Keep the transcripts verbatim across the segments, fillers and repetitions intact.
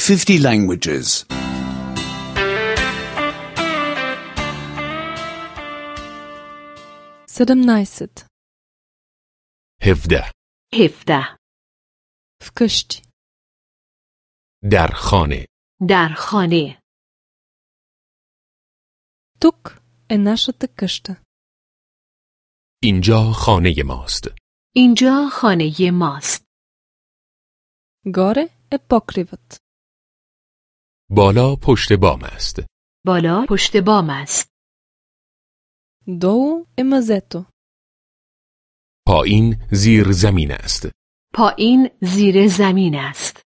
fifty languages. седемнаесет. هفده. هفده. Вкъщи. در خانه. در خانه. Тук е нашата къща. اینجا خانه ماست. اینجا خانه ماست. Горе е покривът. بالا پشت بام است. بالا پشت بام است. Долу е мазето. پایین زیر زمین است. پایین زیر زمین است.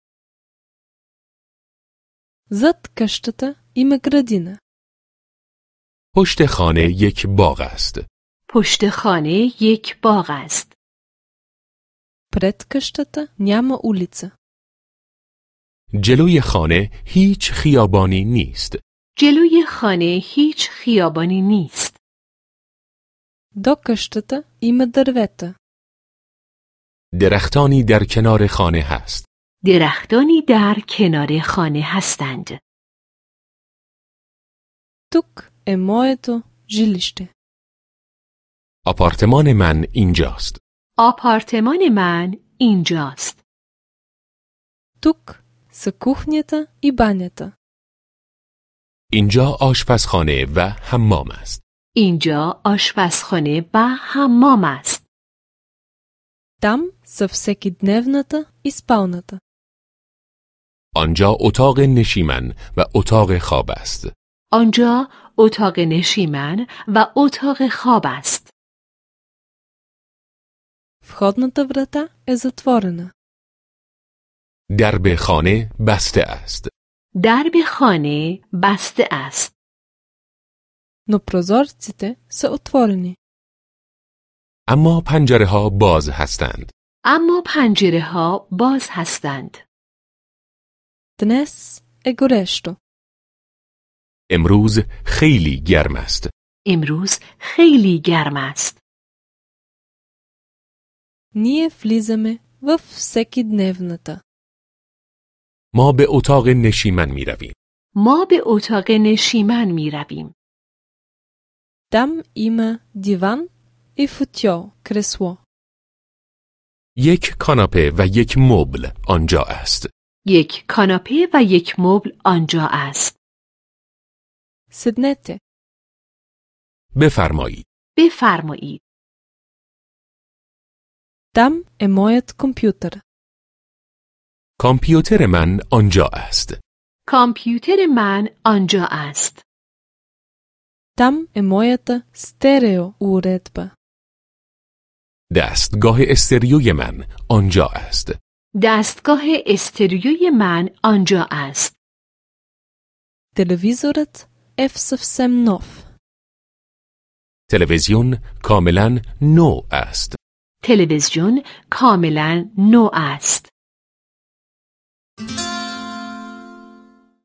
Зад къщата има градина. پشت خانه یک باغ است. پشت خانه یک باغ است. Пред къщата няма улица. جلوی خانه هیچ خیابانی نیست. جلوی خانه هیچ خیابانی نیست. До къщата има дървета. درختانی در کنار خانه هست. درختانی در کنار خانه هستند. Тук е моето жилище. آپارتمان من اینجاست. آپارتمان من اینجاست. Тук са кухнята и банята. اینجا آشپزخانه و حمام است. اینجا آشپزخانه و حمام است. Там са всекидневната и спалната. آنجا اتاق نشیمن و اتاق خواب است. آنجا اتاق نشیمن و اتاق خواب است. Входната врата е затворена. درب خانه بسته است. درب خانه بسته است. Но прозорците са отворени. اما پنجره ها باز هستند. اما پنجره ها باز هستند. Днес е горещо. امروز خیلی گرم است. امروز خیلی گرم است. Ние влизаме в всекидневната. ما به اتاق نشیمن می رویم. ما به اتاق نشیمن می رویم. Там има диван и футьол, кресло. یک کاناپه و یک مبل آنجا است. یک کاناپه و یک مبل آنجا است. Седнете. بفرمایید. بفرمایید. Там е моят компютър. کامپیوتر من آنجا است. کامپیوتر من آنجا است. Там е моята стереоуредба. دستگاه استریوی من آنجا است. دستگاه استریوی من آنجا است. Телевизорът е в съвсем нов. تلویزیون کاملا نو است. تلویزیون کاملا نو است.